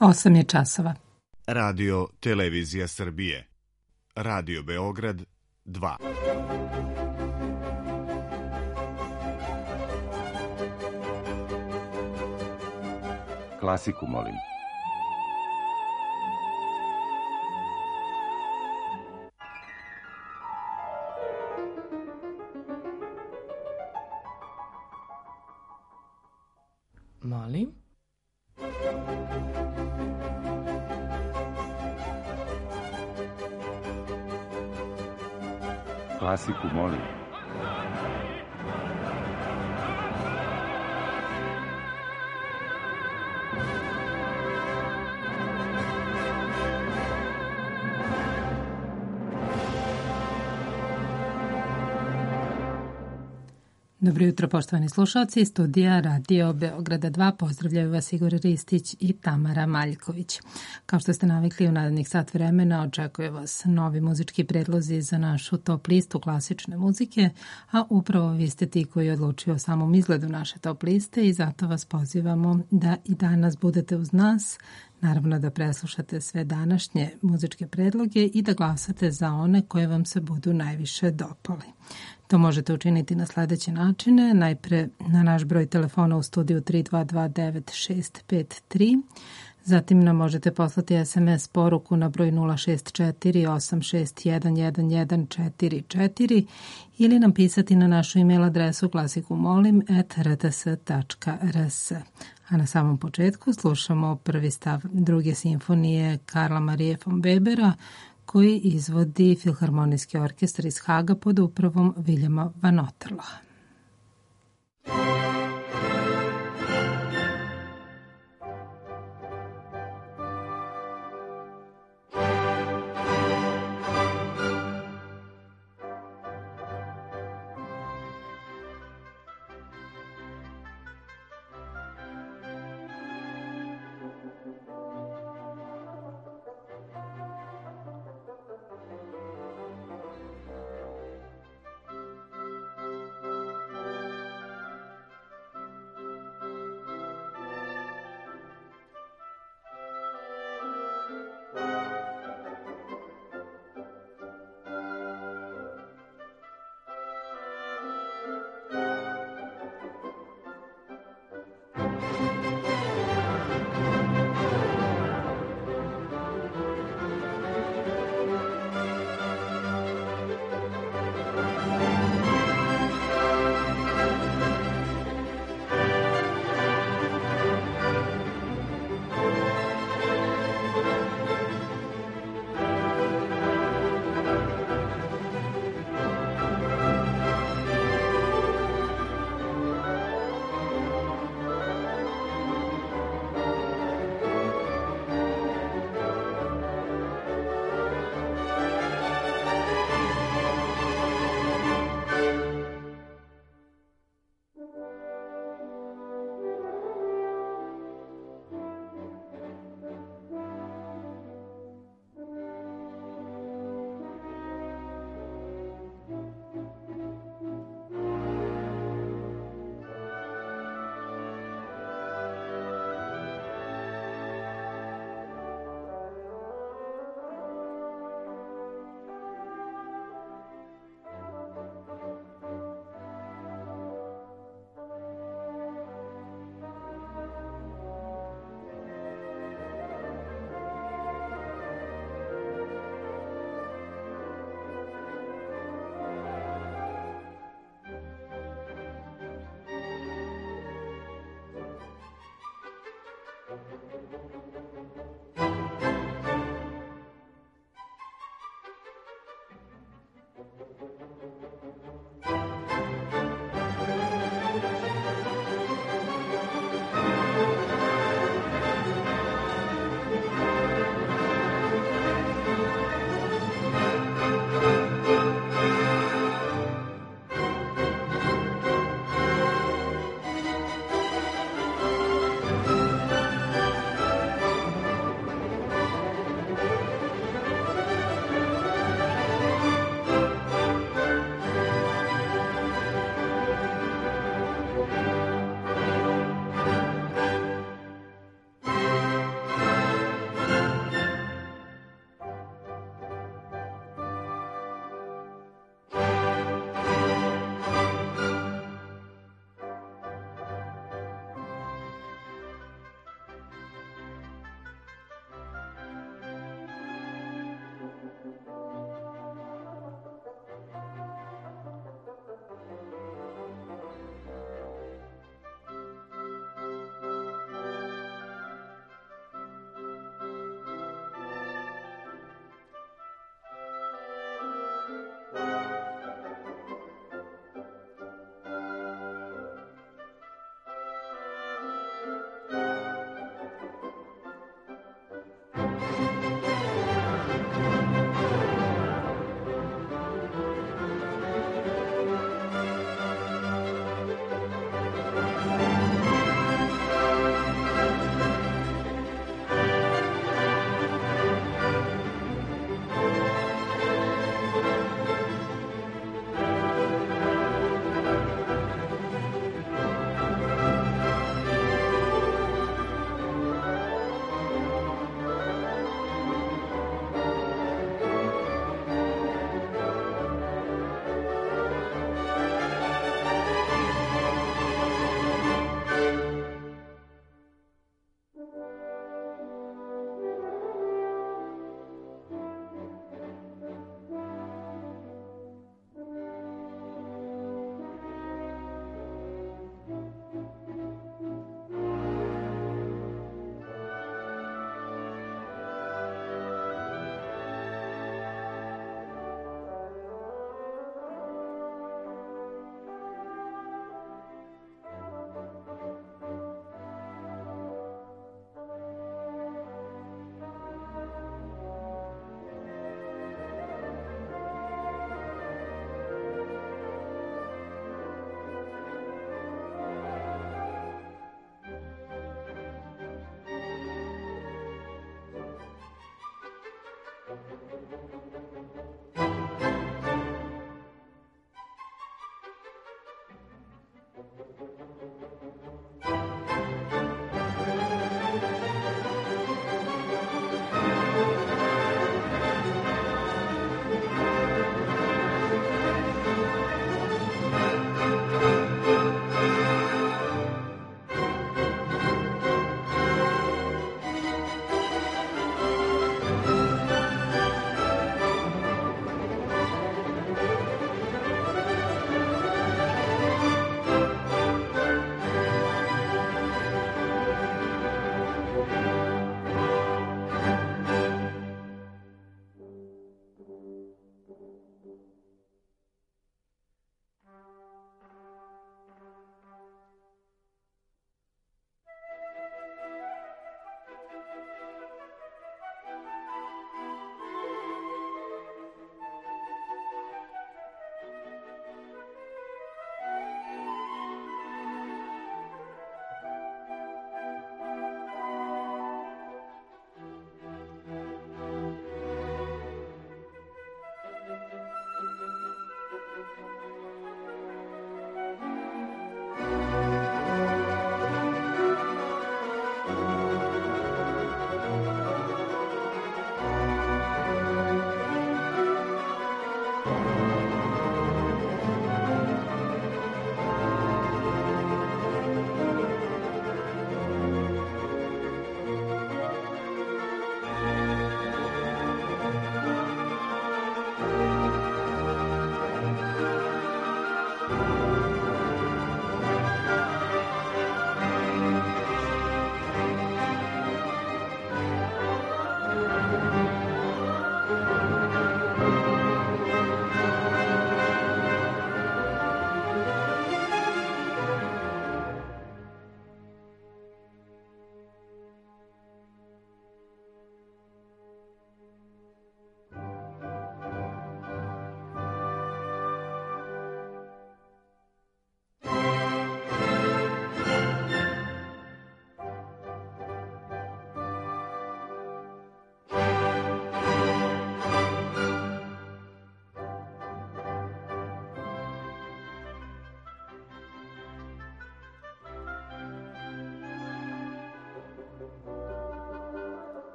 8 je časova. Radio Televizija Srbije. Radio Beograd 2. Klasiku, molim. Molim. Klasiku, molim. Dobro jutro, poštovani slušalci. Studija Radio Beograda 2 pozdravljaju vas Igor Ristić i Tamara Maljković. Kao što ste navikli, u narednih sat vremena očekuje vas novi muzički predlozi za našu top listu klasične muzike, a upravo vi ste ti koji odlučio o samom izgledu naše top liste i zato vas pozivamo da i danas budete uz nas. Naravno da preslušate sve današnje muzičke predloge i da glasate za one koje vam se budu najviše dopali. To možete učiniti na sledeće načine. Najpre na naš broj telefona u studiju 3229653. Zatim nam možete poslati SMS poruku na broj 064-861-1144 ili nam pisati na našu e-mail adresu klasikumolim@rts.rs. A na samom početku slušamo prvi stav druge simfonije Karla Marije von Webera, koji izvodi Filharmonijski orkestar iz Haga pod upravom Viljama van Otterloha.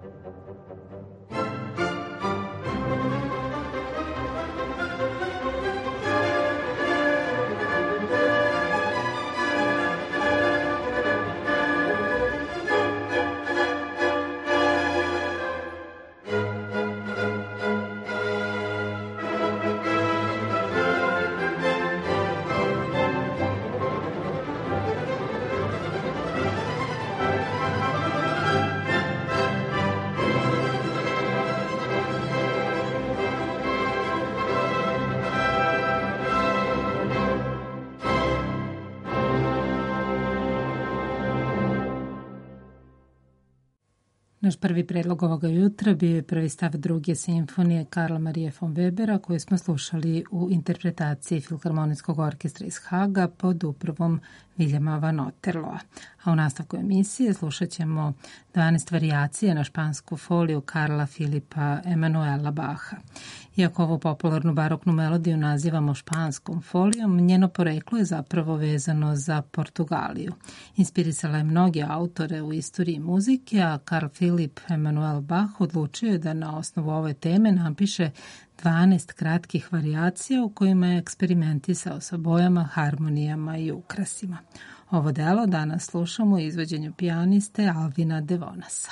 Naš prvi predlog ovoga jutra bio je prvi stav druge simfonije Karla Maria von Webera koju smo slušali u interpretaciji Filharmonijskog orkestra iz Haga pod upravom Viljama van Otterloa. A u nastavku emisije slušat ćemo 12 varijacije na špansku foliju Karla Filipa Emanuela Bacha. Iako ovu popularnu baroknu melodiju nazivamo španskom folijom, njeno poreklo je zapravo vezano za Portugaliju. Inspirisala je mnoge autore u istoriji muzike, a Karl Filip Emanuel Bach odlučio je da na osnovu ove teme napiše 12 kratkih varijacija u kojima je eksperimentisao sa bojama, harmonijama i ukrasima. Ovo delo danas slušamo u izvođenju pijaniste Alvina Devonasa.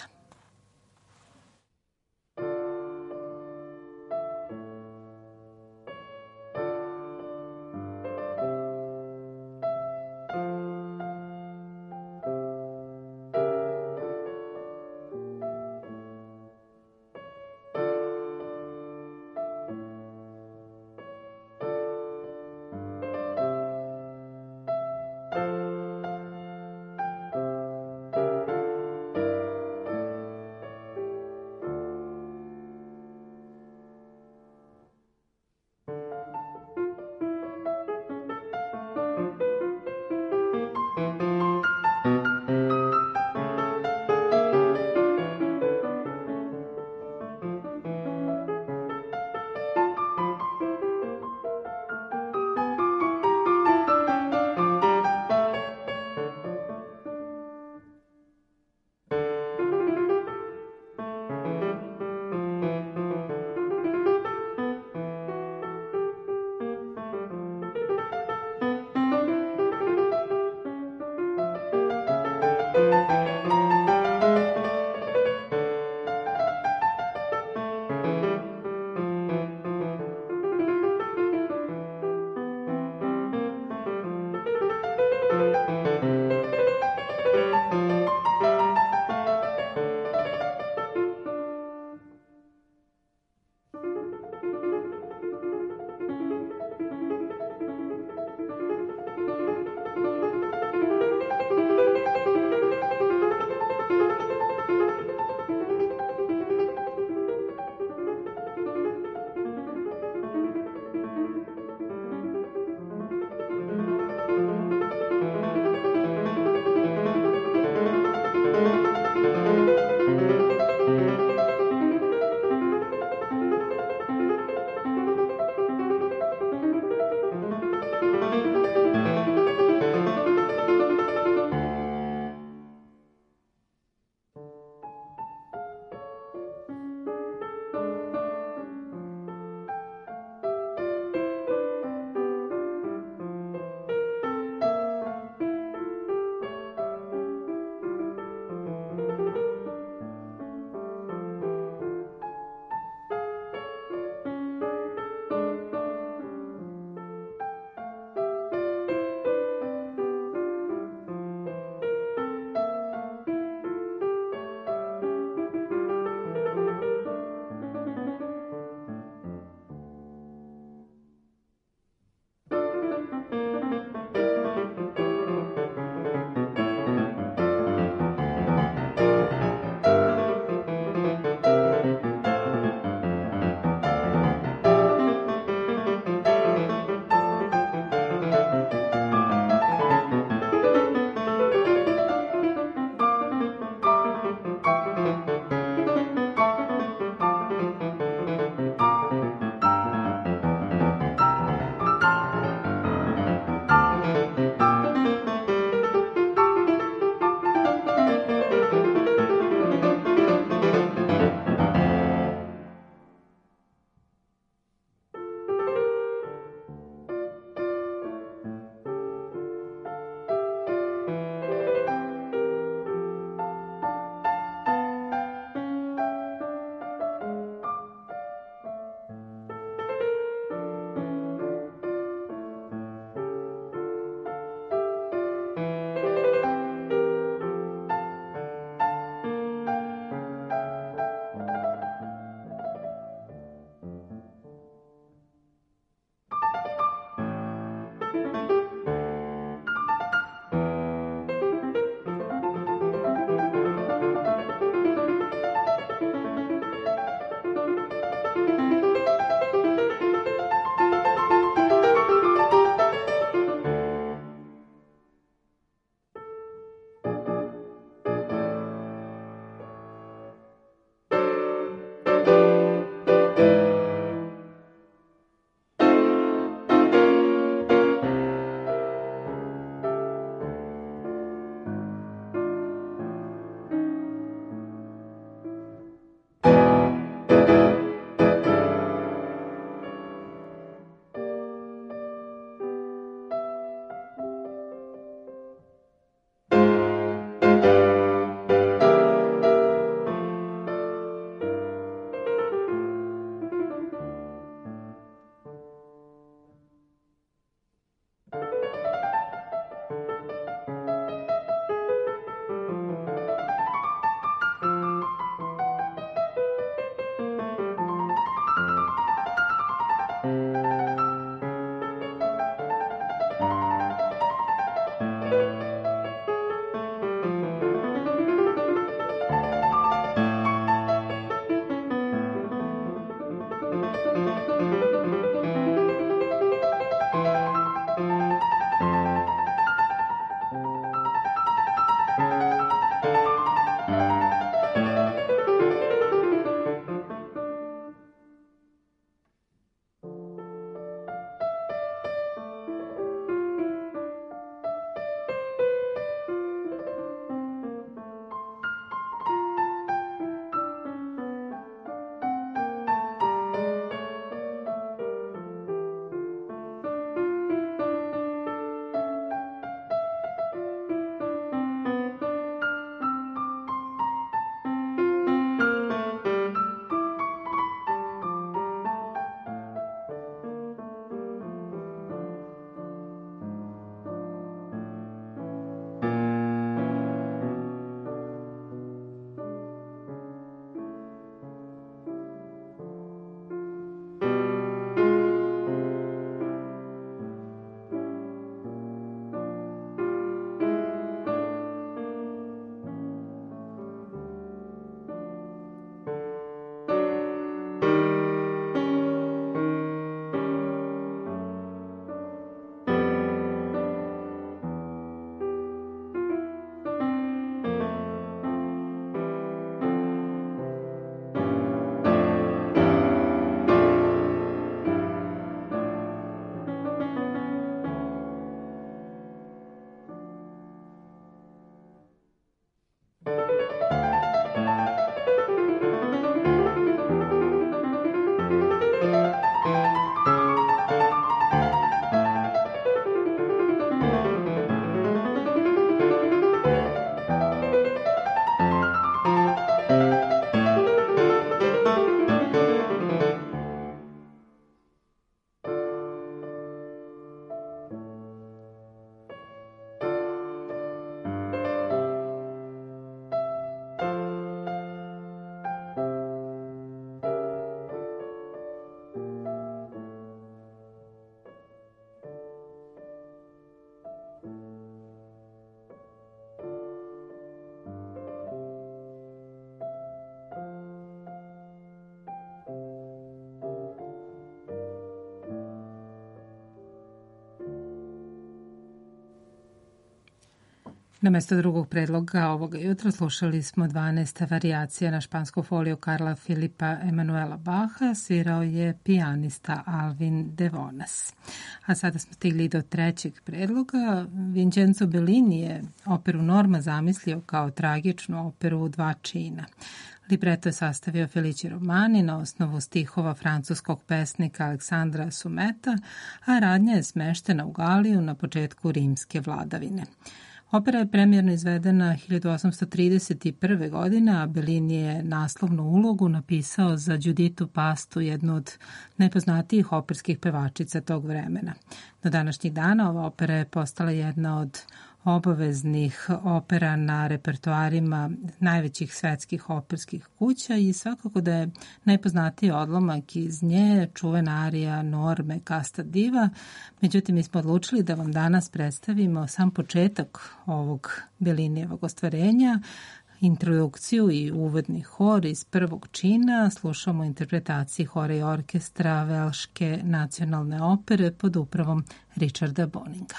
Namesto drugog predloga ovoga jutra slušali smo 12 varijacija na špansku foliju Karla Filipa Emanuela Bacha, svirao je pijanista Alvin Devonas. A sada smo stigli do trećeg predloga. Vincenzo Bellini je operu Norma zamislio kao tragičnu operu u dva čina. Libreto je sastavio Felice Romani na osnovu stihova francuskog pesnika Aleksandra Sumeta, a radnja je smeštena u Galiju na početku rimske vladavine. Opera je premijerno izvedena 1831. godine, a Bellini je naslovnu ulogu napisao za Giuditu Pastu, jednu od najpoznatijih operskih pevačica tog vremena. Do današnjih dana ova opera je postala jedna od obaveznih opera na repertoarima najvećih svetskih operskih kuća i svakako da je najpoznatiji odlomak iz nje čuvena arija Norme Casta Diva. Međutim, mi smo odlučili da vam danas predstavimo sam početak ovog Bellinijevog ostvarenja, introdukciju i uvodni hor iz prvog čina. Slušamo interpretaciji hora i orkestra Velške nacionalne opere pod upravom Richarda Boninga.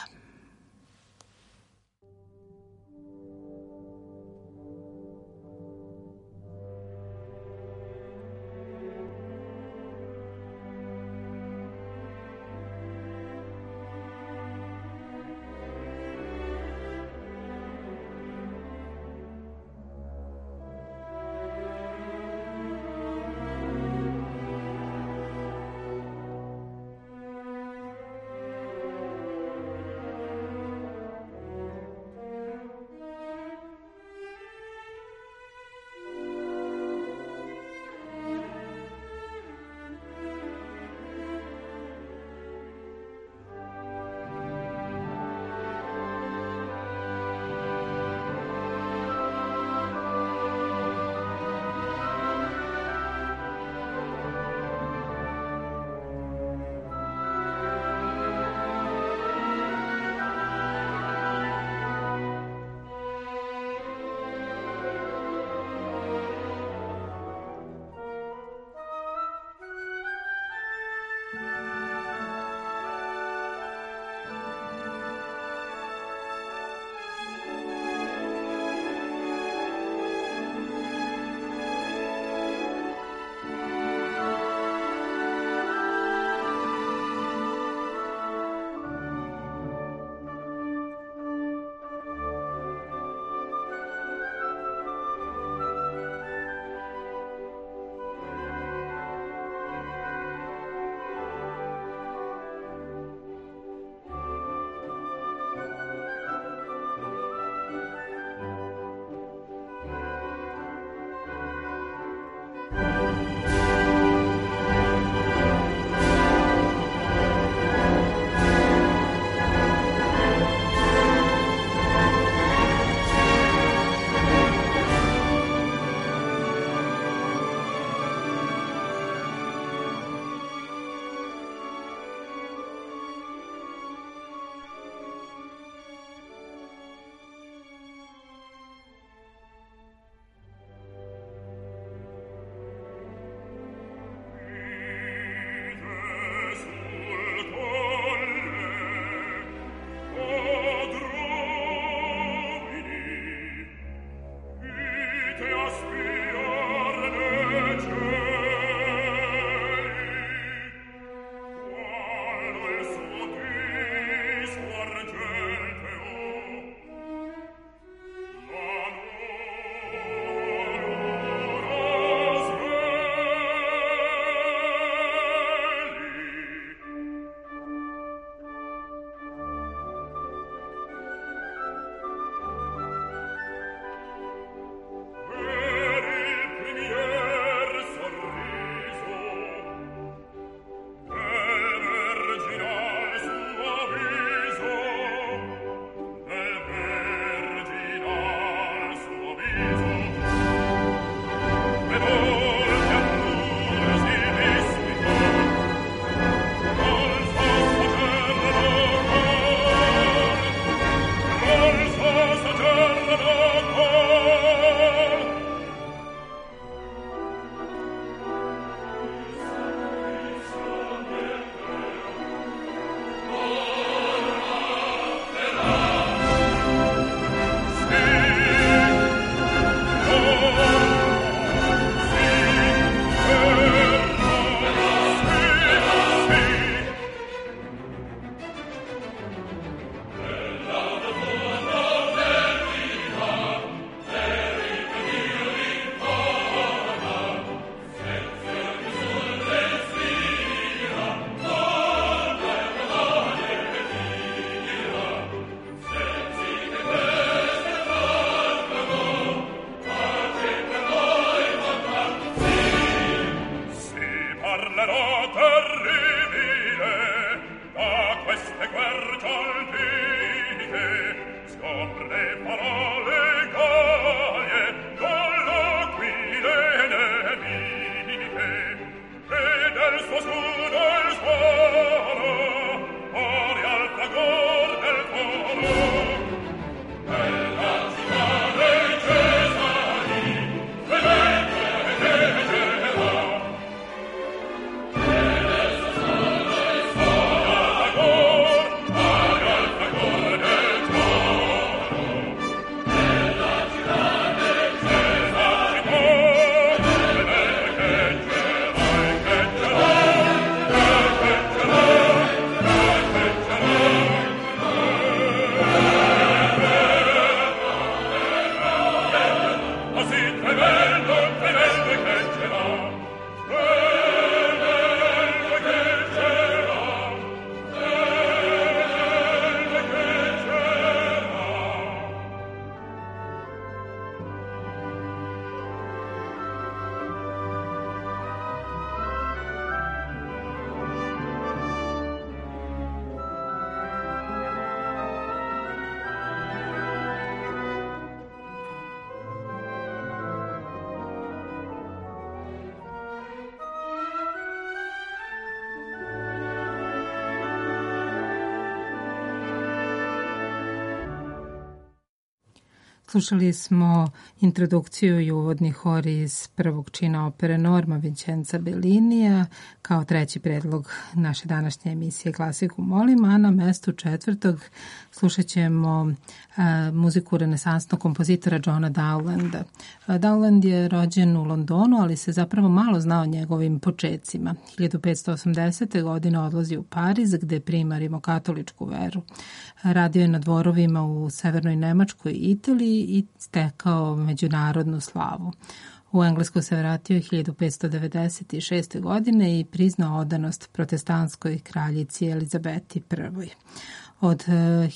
Slušali smo introdukciju i uvodni hor iz prvog čina opere Norma Vincenza Bellinija kao treći predlog naše današnje emisije Klasiku molim, a na mestu četvrtog slušat ćemo muziku renesansnog kompozitora Johna Dowlanda. Dowland je rođen u Londonu, ali se zapravo malo zna o njegovim počecima. 1580. godine odlazi u Pariz, gde prima rimokatoličku veru. Radio je na dvorovima u severnoj Nemačkoj i Italiji i stekao međunarodnu slavu. U Englesku se vratio 1596. godine i priznao odanost protestantskoj kraljici Elizabeti I. Od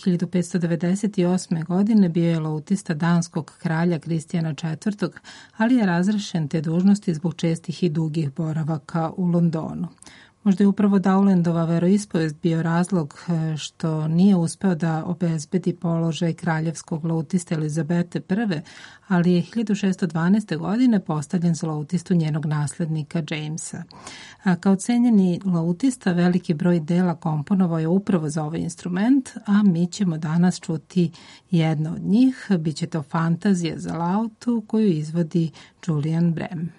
1598. godine bio je lautista danskog kralja Kristijana IV., ali je razrešen te dužnosti zbog čestih i dugih boravaka u Londonu. Možda je upravo Dowlandova veroispovest bio razlog što nije uspeo da obezbedi položaj kraljevskog lautiste Elizabete I, ali je 1612. godine postavljen za lautistu njenog naslednika Jamesa. Kao cenjeni lautista veliki broj dela komponovao je upravo za ovaj instrument, a mi ćemo danas čuti jedno od njih. Biće to Fantazija za lautu koju izvodi Julian Brehm.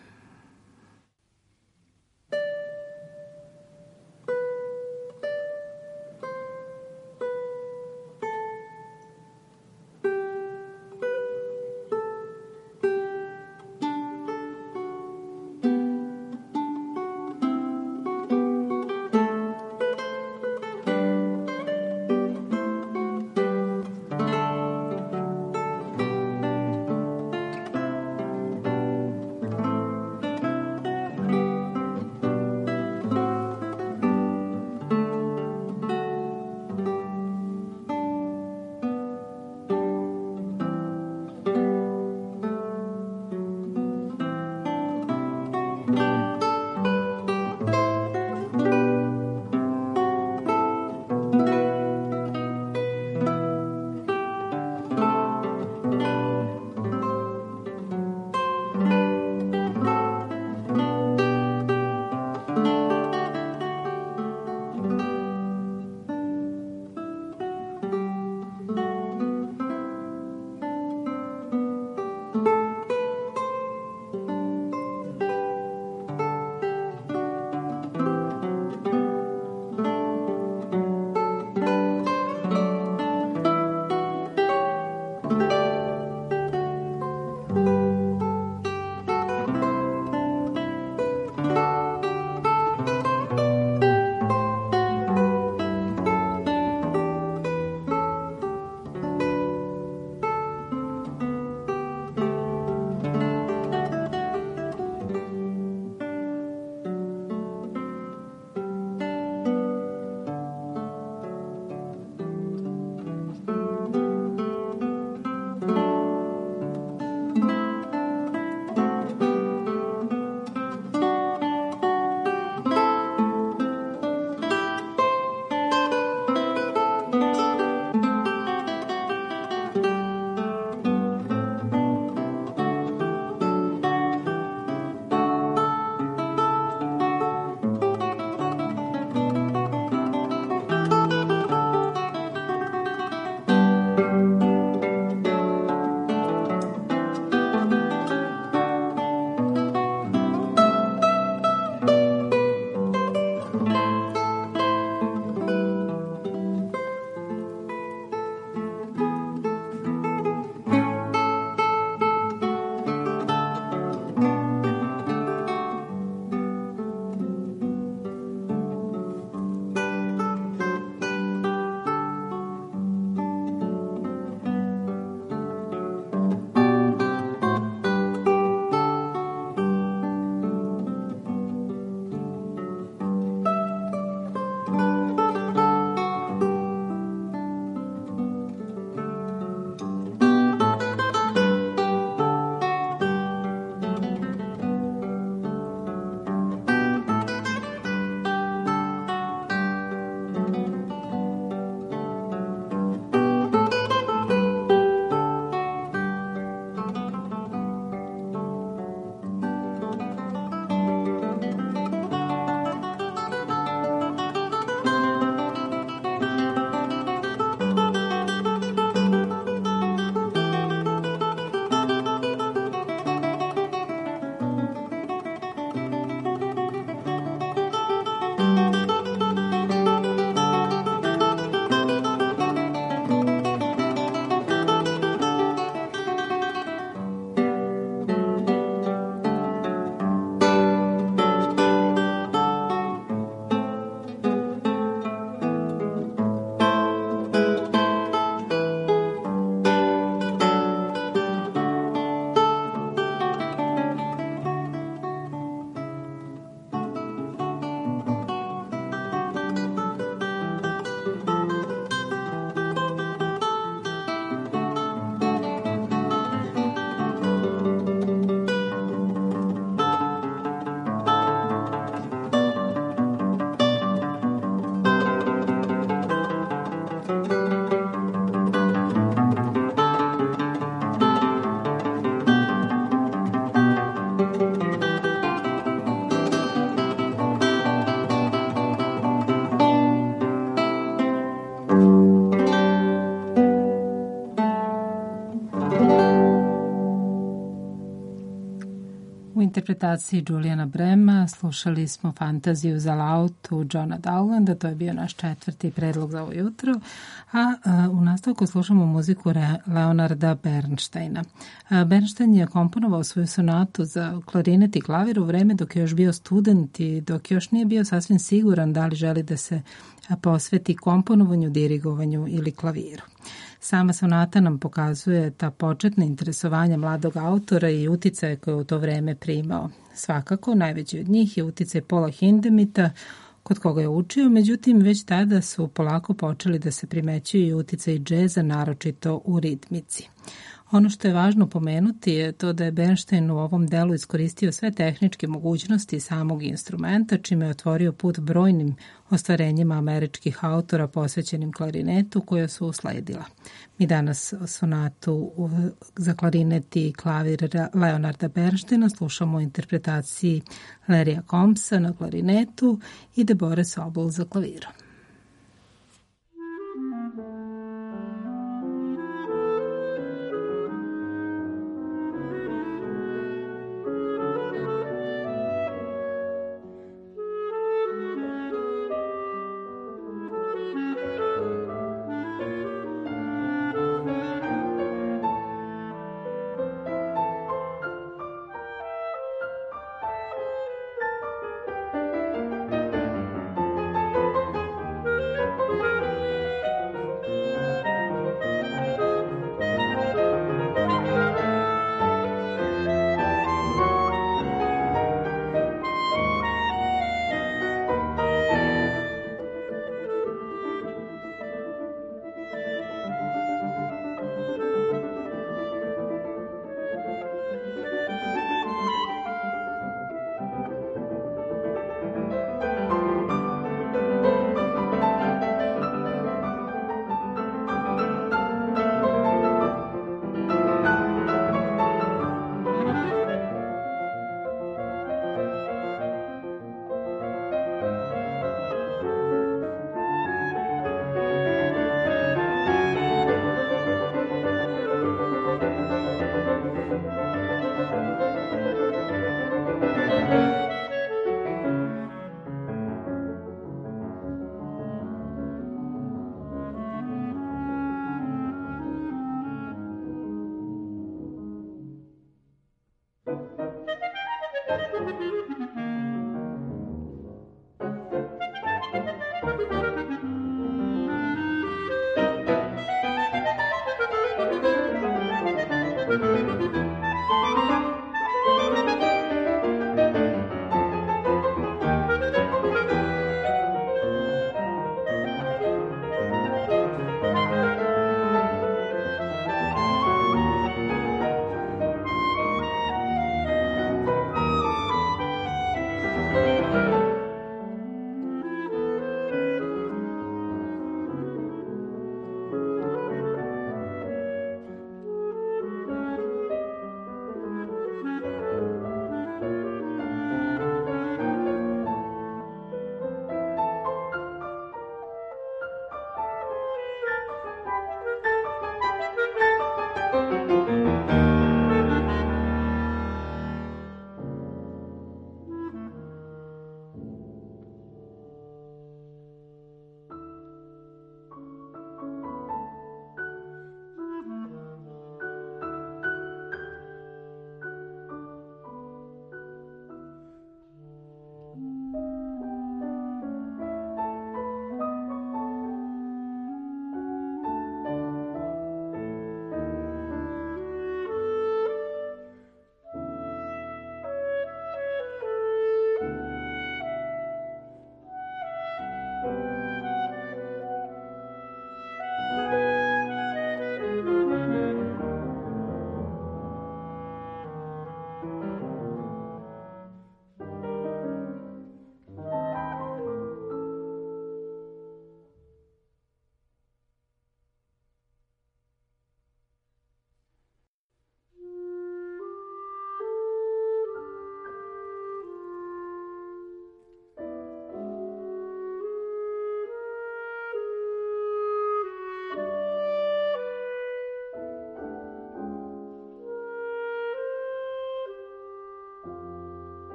interpretaciji Juliana Brema slušali smo Fantaziju za lautu Johna Dowlanda, to je bio naš 4. predlog za ovo jutro, a u nastavku slušamo muziku Leonarda Bernsteina. Bernstein je komponovao svoju sonatu za klarinet i klavir u vreme dok je još bio student i dok još nije bio sasvim siguran da li želi da se posveti komponovanju, dirigovanju ili klaviru. Sama sonata nam pokazuje ta početna interesovanja mladog autora i uticaje koje u to vreme primao. Svakako, najveći od njih je uticaj Paula Hindemita, kod koga je učio, međutim već tada su polako počeli da se primećuju i uticaj džeza, naročito u ritmici. Ono što je važno pomenuti je to da je Bernstein u ovom delu iskoristio sve tehničke mogućnosti samog instrumenta, čime je otvorio put brojnim ostvarenjima američkih autora posvećenim klarinetu koja su usledila. Mi danas sonatu za klarinet i klavir Leonarda Bernsteina slušamo u interpretaciji Larrya Combsa na klarinetu i Deborah Sobol za klavirom.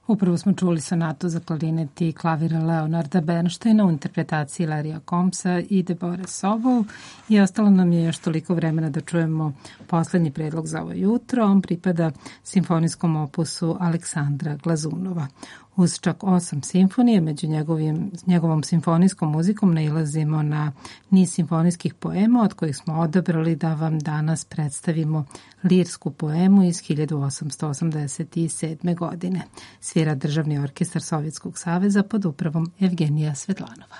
Upravo smo čuli sonatu za klarinet i klavira Leonarda Bernsteina u interpretaciji Larrya Combsa i Debore Sobol i ostalo nam je još toliko vremena da čujemo poslednji predlog za ovo jutro. On pripada simfonijskom opusu Aleksandra Glazunova. Uz čak 8 simfonije, među njegovom simfonijskom muzikom nailazimo na niz simfonijskih poema, od kojih smo odabrali da vam danas predstavimo lirsku poemu iz 1887. godine. Svira Državni orkestar Sovjetskog saveza pod upravom Evgenija Svetlanova.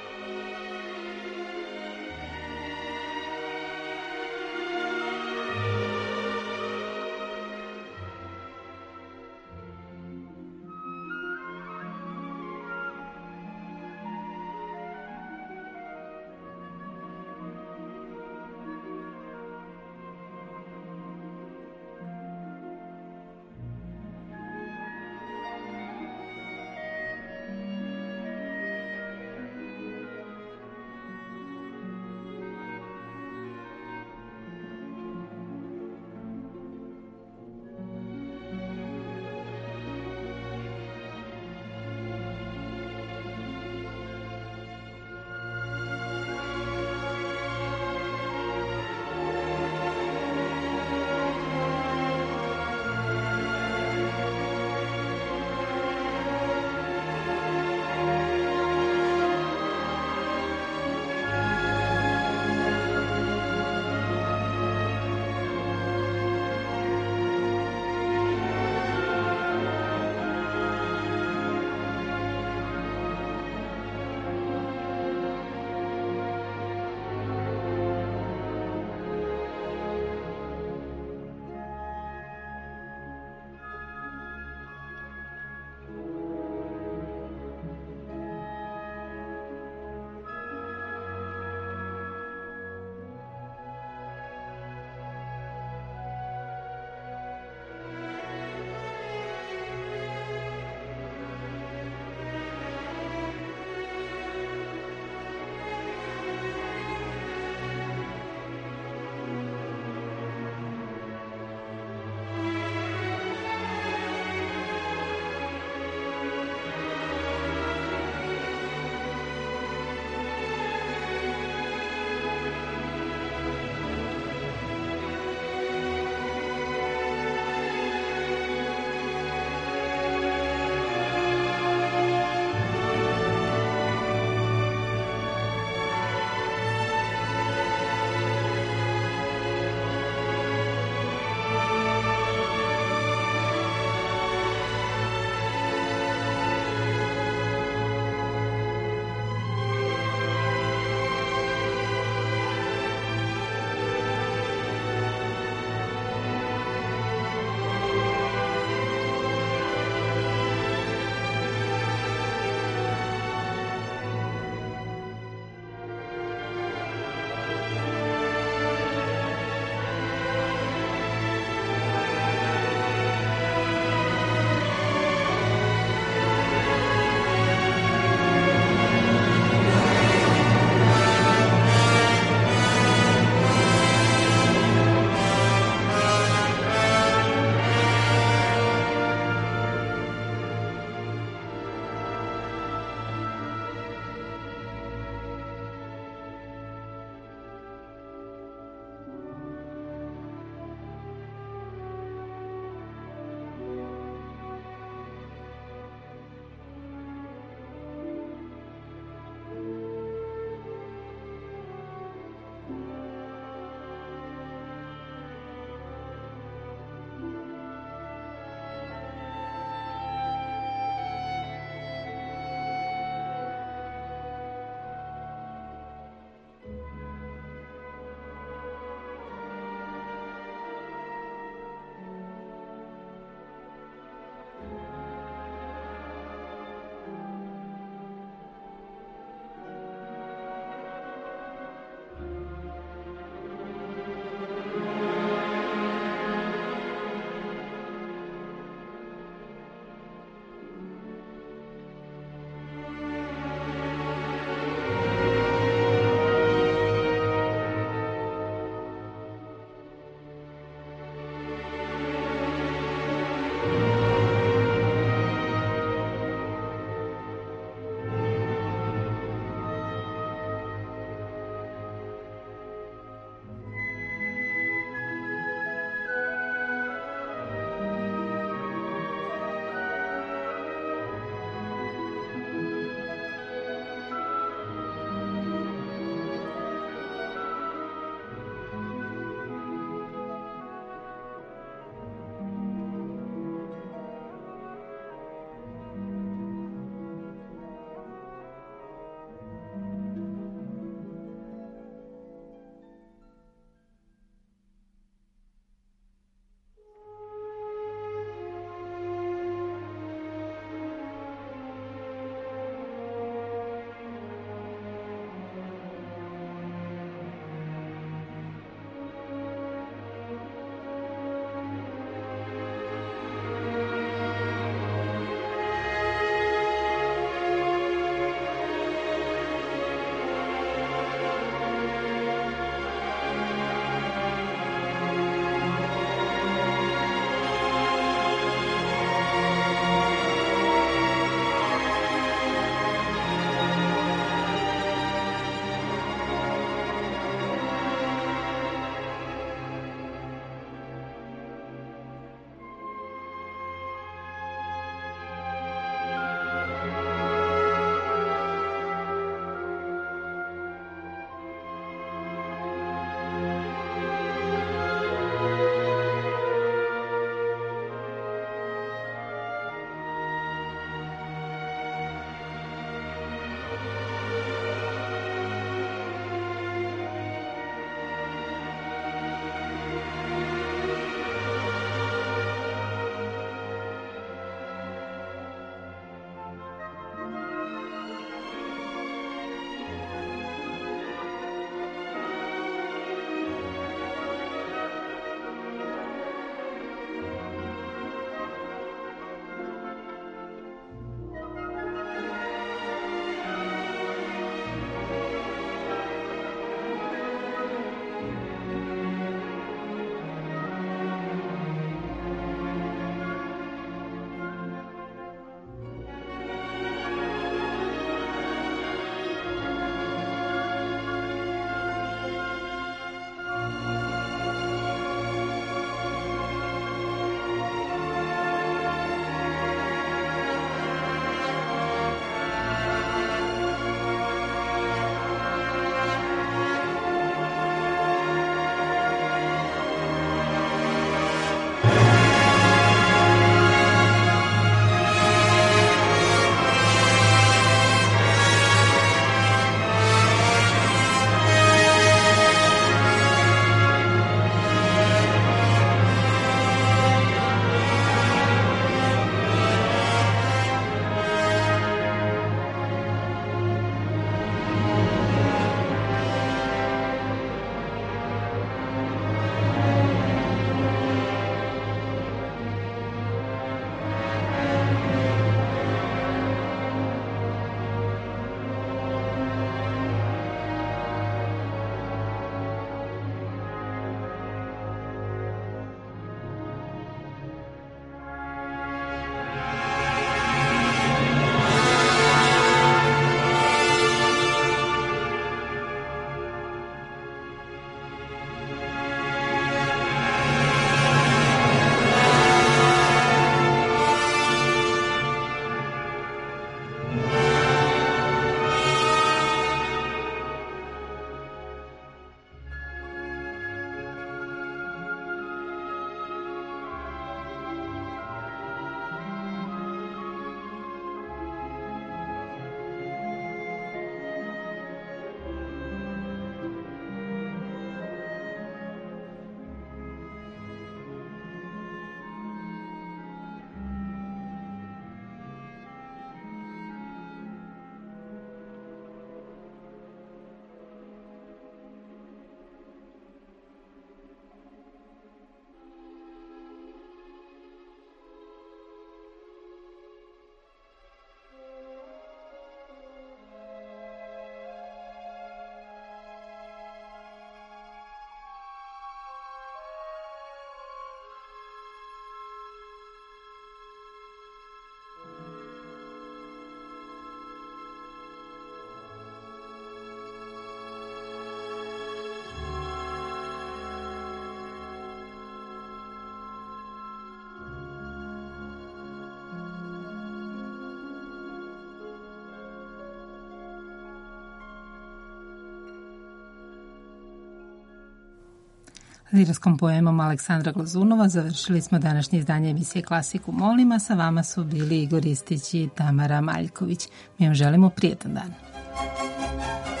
Lirarskom poemom Aleksandra Glazunova završili smo današnje izdanje emisije Klasiku Molima. Sa vama su bili Igor Ristić i Tamara Maljković. Mi vam želimo prijetan dan.